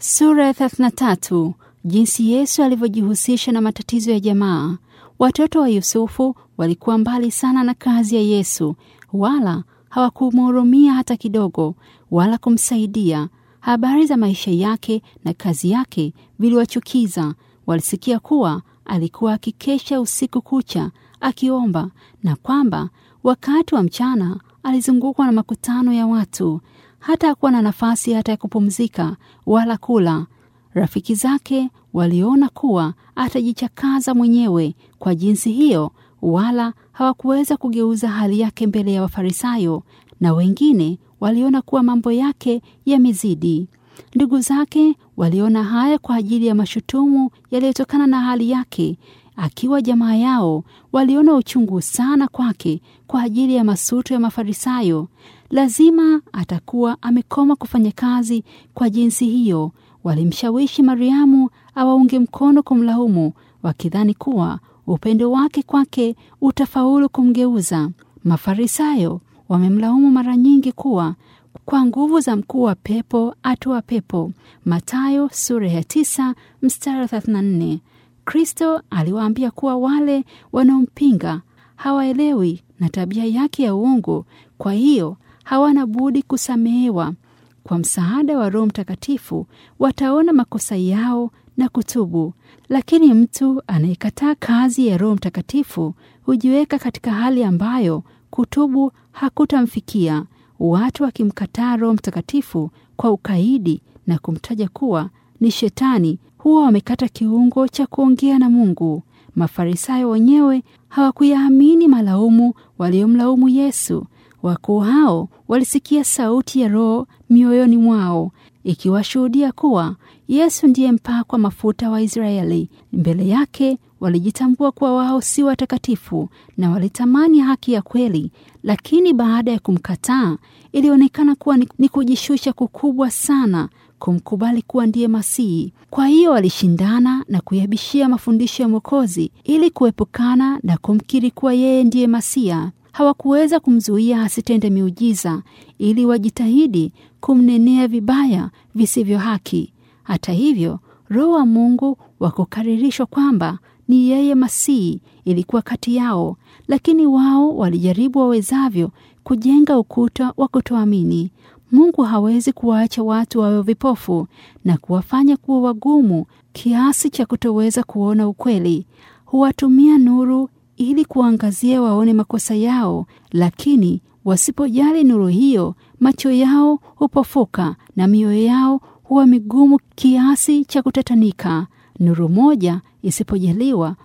Sura ya 33. Jinsi Yesu alivyojihusisha na matatizo ya jamaa. Watoto wa Yusufu walikuwa mbali sana na kazi ya Yesu, wala hawakumhurumia hata kidogo, wala kumsaidia. Habari za maisha yake na kazi yake viliwachukiza. Walisikia kuwa alikuwa akikesha usiku kucha akiomba, na kwamba wakati wa mchana alizungukwa na makutano ya watu, hata hakuwa na nafasi hata ya kupumzika wala kula. Rafiki zake waliona kuwa atajichakaza mwenyewe kwa jinsi hiyo, wala hawakuweza kugeuza hali yake mbele ya Wafarisayo, na wengine waliona kuwa mambo yake yamezidi. Ndugu zake waliona haya kwa ajili ya mashutumu yaliyotokana na hali yake. Akiwa jamaa yao, waliona uchungu sana kwake kwa ajili ya masuto ya Mafarisayo. Lazima atakuwa amekoma kufanya kazi kwa jinsi hiyo. Walimshawishi Mariamu awaunge mkono kumlaumu, wakidhani kuwa upendo wake kwake utafaulu kumgeuza. Mafarisayo wamemlaumu mara nyingi kuwa kwa nguvu za mkuu wa pepo atoa pepo. Mathayo sura ya 9 mstari 34. Kristo aliwaambia kuwa wale wanaompinga hawaelewi na tabia yake ya uongo, kwa hiyo hawana budi kusamehewa. Kwa msaada wa Roho Mtakatifu wataona makosa yao na kutubu. Lakini mtu anayekataa kazi ya Roho Mtakatifu hujiweka katika hali ambayo kutubu hakutamfikia. Watu wakimkataa Roho Mtakatifu kwa ukaidi na kumtaja kuwa ni shetani, huwa wamekata kiungo cha kuongea na Mungu. Mafarisayo wenyewe hawakuyaamini malaumu waliomlaumu Yesu. Wakuu hao walisikia sauti ya Roho mioyoni mwao ikiwashuhudia kuwa Yesu ndiye mpakwa mafuta wa Israeli. Mbele yake walijitambua kuwa wao si watakatifu na walitamani haki ya kweli, lakini baada ya kumkataa ilionekana kuwa ni kujishusha kukubwa sana kumkubali kuwa ndiye Masihi. Kwa hiyo walishindana na kuyabishia mafundisho ya Mwokozi ili kuepukana na kumkiri kuwa yeye ndiye Masia. Hawakuweza kumzuia asitende miujiza ili wajitahidi kumnenea vibaya visivyo haki. Hata hivyo, Roho wa Mungu wa kukaririshwa kwamba ni yeye Masihi ilikuwa kati yao, lakini wao walijaribu wawezavyo kujenga ukuta wa kutoamini. Mungu hawezi kuwaacha watu wawe vipofu na kuwafanya kuwa wagumu kiasi cha kutoweza kuona ukweli. Huwatumia nuru ili kuangazia waone makosa yao, lakini wasipojali nuru hiyo, macho yao hupofuka na mioyo yao huwa migumu kiasi cha kutatanika. Nuru moja isipojaliwa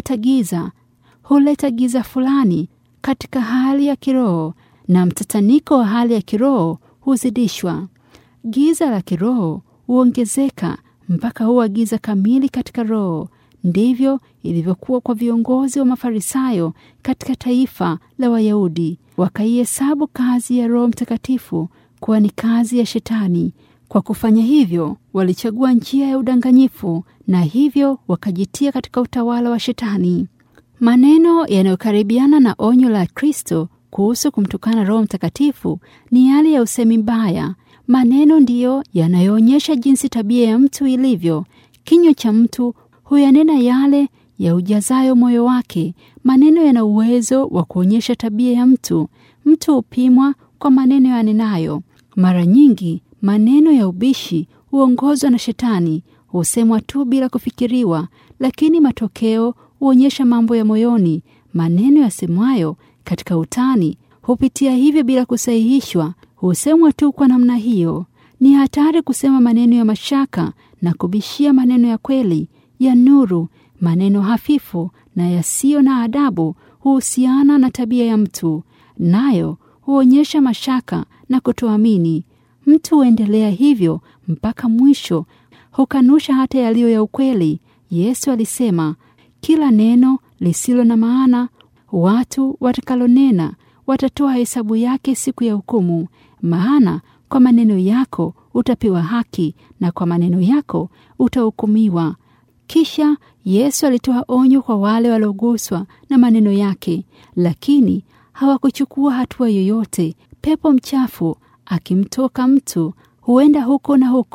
huleta giza fulani katika hali ya kiroho, na mtataniko wa hali ya kiroho huzidishwa. Giza la kiroho huongezeka mpaka huwa giza kamili katika roho. Ndivyo ilivyokuwa kwa viongozi wa Mafarisayo katika taifa la Wayahudi. Wakaihesabu kazi ya Roho Mtakatifu kuwa ni kazi ya Shetani. Kwa kufanya hivyo, walichagua njia ya udanganyifu na hivyo wakajitia katika utawala wa Shetani. Maneno yanayokaribiana na onyo la Kristo kuhusu kumtukana Roho Mtakatifu ni yale ya usemi mbaya. Maneno ndiyo yanayoonyesha jinsi tabia ya mtu ilivyo. Kinywa cha mtu huyanena yale ya ujazayo moyo wake. Maneno yana uwezo wa kuonyesha tabia ya mtu. Mtu hupimwa kwa maneno yanenayo. Mara nyingi maneno ya ubishi huongozwa na Shetani, husemwa tu bila kufikiriwa, lakini matokeo huonyesha mambo ya moyoni. Maneno yasemwayo katika utani hupitia hivyo bila kusahihishwa, husemwa tu kwa namna hiyo. Ni hatari kusema maneno ya mashaka na kubishia maneno ya kweli, ya nuru. Maneno hafifu na yasiyo na adabu huhusiana na tabia ya mtu, nayo huonyesha mashaka na kutoamini. Mtu huendelea hivyo mpaka mwisho, hukanusha hata yaliyo ya ukweli. Yesu alisema, kila neno lisilo na maana watu watakalonena watatoa hesabu yake siku ya hukumu. Maana kwa maneno yako utapewa haki na kwa maneno yako utahukumiwa. Kisha Yesu alitoa onyo kwa wale walioguswa na maneno yake, lakini hawakuchukua hatua yoyote. Pepo mchafu akimtoka mtu huenda huko na huko,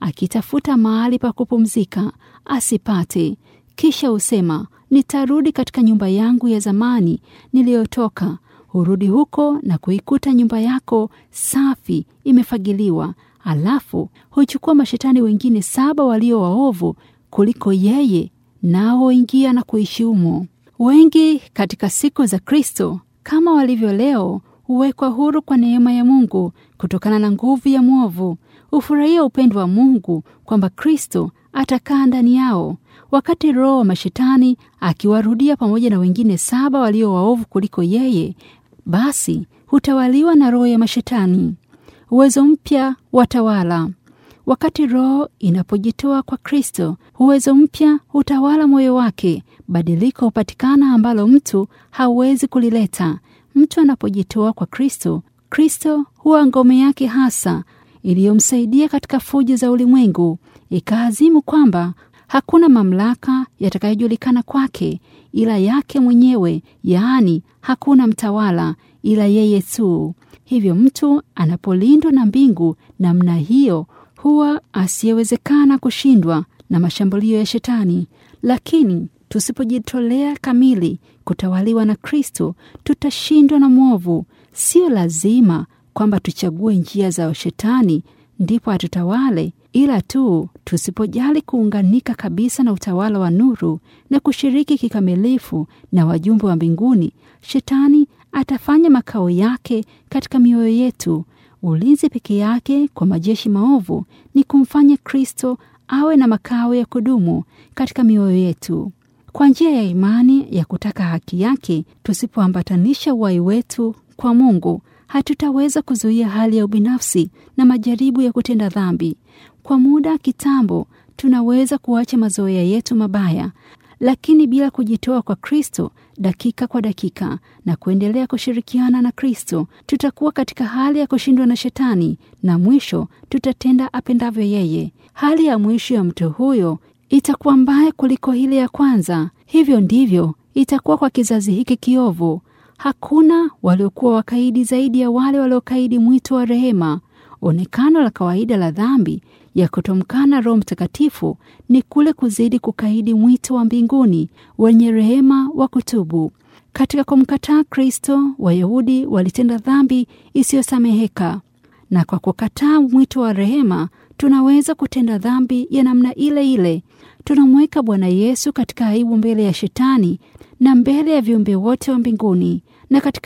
akitafuta mahali pa kupumzika asipate. Kisha husema, nitarudi katika nyumba yangu ya zamani niliyotoka. Hurudi huko na kuikuta nyumba yako safi, imefagiliwa. Alafu huchukua mashetani wengine 7 walio waovu kuliko yeye, nao huingia na kuishi humo. Wengi katika siku za Kristo kama walivyo leo huwekwa huru kwa neema ya Mungu kutokana na nguvu ya mwovu. Hufurahia upendo wa Mungu kwamba Kristo atakaa ndani yao. Wakati roho wa mashetani akiwarudia pamoja na wengine 7 walio waovu kuliko yeye, basi hutawaliwa na roho ya mashetani. Uwezo mpya watawala. Wakati roho inapojitoa kwa Kristo, uwezo mpya hutawala moyo wake. Badiliko hupatikana ambalo mtu hawezi kulileta. Mtu anapojitoa kwa Kristo, Kristo huwa ngome yake hasa iliyomsaidia katika fujo za ulimwengu. Ikaazimu kwamba hakuna mamlaka yatakayojulikana kwake ila yake mwenyewe, yaani hakuna mtawala ila yeye tu. Hivyo mtu anapolindwa na mbingu namna hiyo, huwa asiyewezekana kushindwa na mashambulio ya shetani. Lakini tusipojitolea kamili kutawaliwa na Kristo, tutashindwa na mwovu. Sio lazima kwamba tuchague njia za shetani ndipo atutawale, ila tu tusipojali kuunganika kabisa na utawala wa nuru na kushiriki kikamilifu na wajumbe wa mbinguni, shetani atafanya makao yake katika mioyo yetu. Ulinzi peke yake kwa majeshi maovu ni kumfanya Kristo awe na makao ya kudumu katika mioyo yetu. Kwa njia ya imani ya kutaka haki yake, tusipoambatanisha uhai wetu kwa Mungu, hatutaweza kuzuia hali ya ubinafsi na majaribu ya kutenda dhambi. Kwa muda kitambo tunaweza kuacha mazoea yetu mabaya, lakini bila kujitoa kwa Kristo dakika kwa dakika na kuendelea kushirikiana na Kristo, tutakuwa katika hali ya kushindwa na shetani na mwisho tutatenda apendavyo yeye. Hali ya mwisho ya mtu huyo itakuwa mbaya kuliko ile ya kwanza. Hivyo ndivyo itakuwa kwa kizazi hiki kiovu. Hakuna waliokuwa wakaidi zaidi ya wale waliokaidi mwito wa rehema. Onekano la kawaida la dhambi ya kutomkana Roho Mtakatifu ni kule kuzidi kukaidi mwito wa mbinguni wenye rehema wa kutubu. Katika kumkataa Kristo, Wayahudi walitenda dhambi isiyosameheka, na kwa kukataa mwito wa rehema tunaweza kutenda dhambi ya namna ile ile. Tunamweka Bwana Yesu katika aibu mbele ya shetani na mbele ya viumbe wote wa mbinguni na katika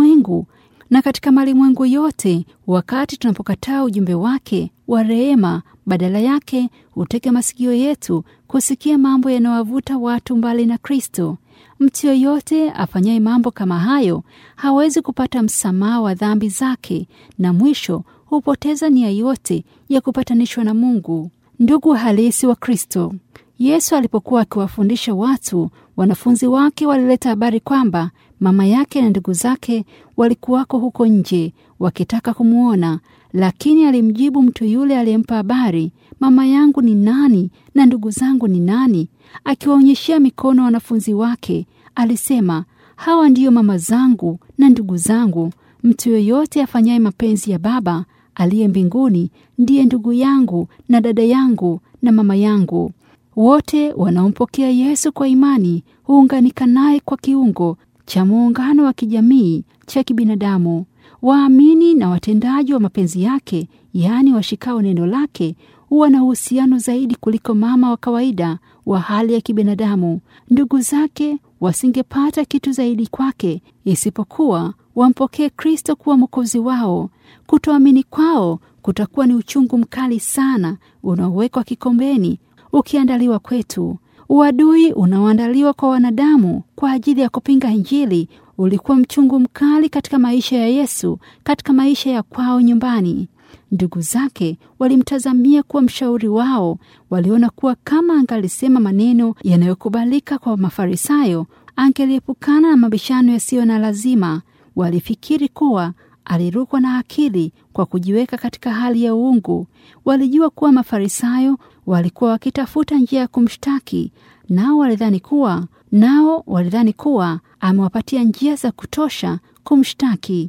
malimwengu yote. Wakati tunapokataa ujumbe wake wa rehema, badala yake hutega masikio yetu kusikia mambo yanayowavuta watu mbali na Kristo. Mtu yoyote afanyaye mambo kama hayo hawezi kupata msamaha wa dhambi zake na mwisho hupoteza nia yote ya kupatanishwa na Mungu. Ndugu halisi wa Kristo, Yesu alipokuwa akiwafundisha watu, wanafunzi wake walileta habari kwamba mama yake na ndugu zake walikuwako huko nje wakitaka kumuona, lakini alimjibu mtu yule aliyempa habari, mama yangu ni nani na ndugu zangu ni nani? Akiwaonyeshia mikono wanafunzi wake, alisema, hawa ndiyo mama zangu na ndugu zangu. Mtu yoyote afanyaye mapenzi ya Baba aliye mbinguni ndiye ndugu yangu na dada yangu na mama yangu. Wote wanaompokea Yesu kwa imani huunganika naye kwa kiungo cha muungano wa kijamii cha kibinadamu. Waamini na watendaji wa mapenzi yake, yaani washikao neno lake, huwa na uhusiano zaidi kuliko mama wa kawaida wa hali ya kibinadamu. Ndugu zake wasingepata kitu zaidi kwake isipokuwa wampokee Kristo kuwa Mwokozi wao. Kutoamini kwao kutakuwa ni uchungu mkali sana unaowekwa kikombeni ukiandaliwa kwetu. Uadui unaoandaliwa kwa wanadamu kwa ajili ya kupinga Injili ulikuwa mchungu mkali katika maisha ya Yesu, katika maisha ya kwao nyumbani. Ndugu zake walimtazamia kuwa mshauri wao. Waliona kuwa kama angalisema maneno yanayokubalika kwa Mafarisayo, angeliepukana na mabishano yasiyo na lazima. Walifikiri kuwa alirukwa na akili kwa kujiweka katika hali ya uungu. Walijua kuwa Mafarisayo walikuwa wakitafuta njia ya kumshtaki, nao walidhani kuwa amewapatia njia za kutosha kumshtaki.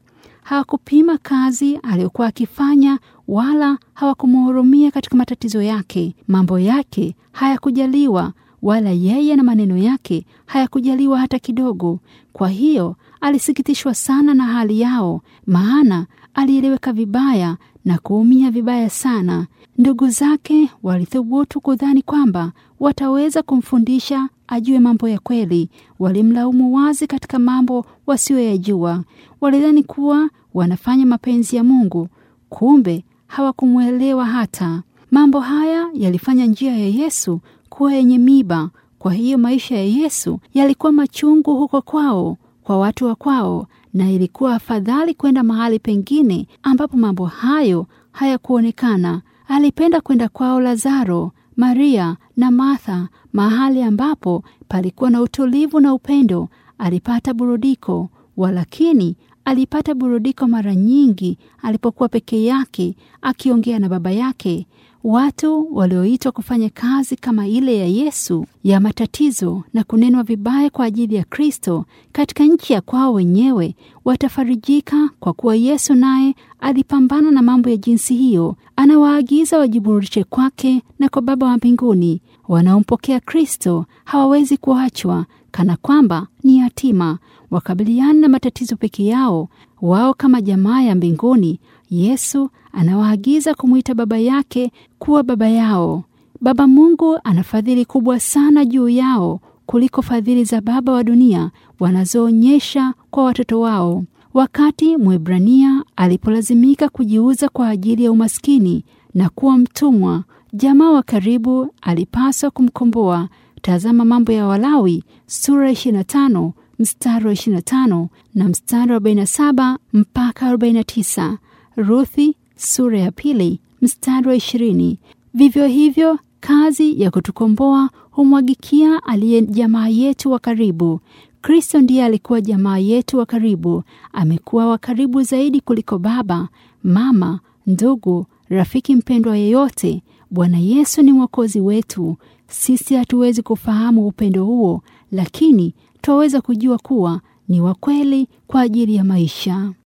hawakupima kazi aliyokuwa akifanya wala hawakumhurumia katika matatizo yake. Mambo yake hayakujaliwa wala yeye na maneno yake hayakujaliwa hata kidogo. Kwa hiyo alisikitishwa sana na hali yao, maana alieleweka vibaya na kuumia vibaya sana. Ndugu zake walithubutu kudhani kwamba wataweza kumfundisha ajue mambo ya kweli. Walimlaumu wazi katika mambo wasiyoyajua. Walidhani kuwa wanafanya mapenzi ya Mungu, kumbe hawakumwelewa hata. Mambo haya yalifanya njia ya Yesu kuwa yenye miba. Kwa hiyo maisha ya Yesu yalikuwa machungu huko kwao, kwa watu wa kwao, na ilikuwa afadhali kwenda mahali pengine ambapo mambo hayo hayakuonekana. Alipenda kwenda kwao Lazaro, Maria na Martha, mahali ambapo palikuwa na utulivu na upendo. Alipata burudiko, walakini alipata burudiko mara nyingi alipokuwa peke yake akiongea na Baba yake. Watu walioitwa kufanya kazi kama ile ya Yesu ya matatizo na kunenwa vibaya kwa ajili ya Kristo katika nchi ya kwao wenyewe watafarijika, kwa kuwa Yesu naye alipambana na mambo ya jinsi hiyo. Anawaagiza wajiburudishe kwake na kwa Baba wa mbinguni. Wanaompokea Kristo hawawezi kuachwa kana kwamba ni yatima, wakabiliana na matatizo peke yao. Wao kama jamaa ya mbinguni, Yesu anawaagiza kumwita Baba yake kuwa Baba yao. Baba Mungu ana fadhili kubwa sana juu yao kuliko fadhili za baba wa dunia wanazoonyesha kwa watoto wao. Wakati Mwebrania alipolazimika kujiuza kwa ajili ya umaskini na kuwa mtumwa, jamaa wa karibu alipaswa kumkomboa. Tazama Mambo ya Walawi sura 25 mstari wa 25 na mstari wa 47 mpaka 49. Ruthi sura ya 2 mstari wa 20. Vivyo hivyo kazi ya kutukomboa humwagikia aliye jamaa yetu wa karibu. Kristo ndiye alikuwa jamaa yetu wa karibu. Amekuwa wa karibu zaidi kuliko baba, mama, ndugu, rafiki mpendwa yeyote. Bwana Yesu ni Mwokozi wetu. Sisi hatuwezi kufahamu upendo huo, lakini twaweza kujua kuwa ni wa kweli kwa ajili ya maisha.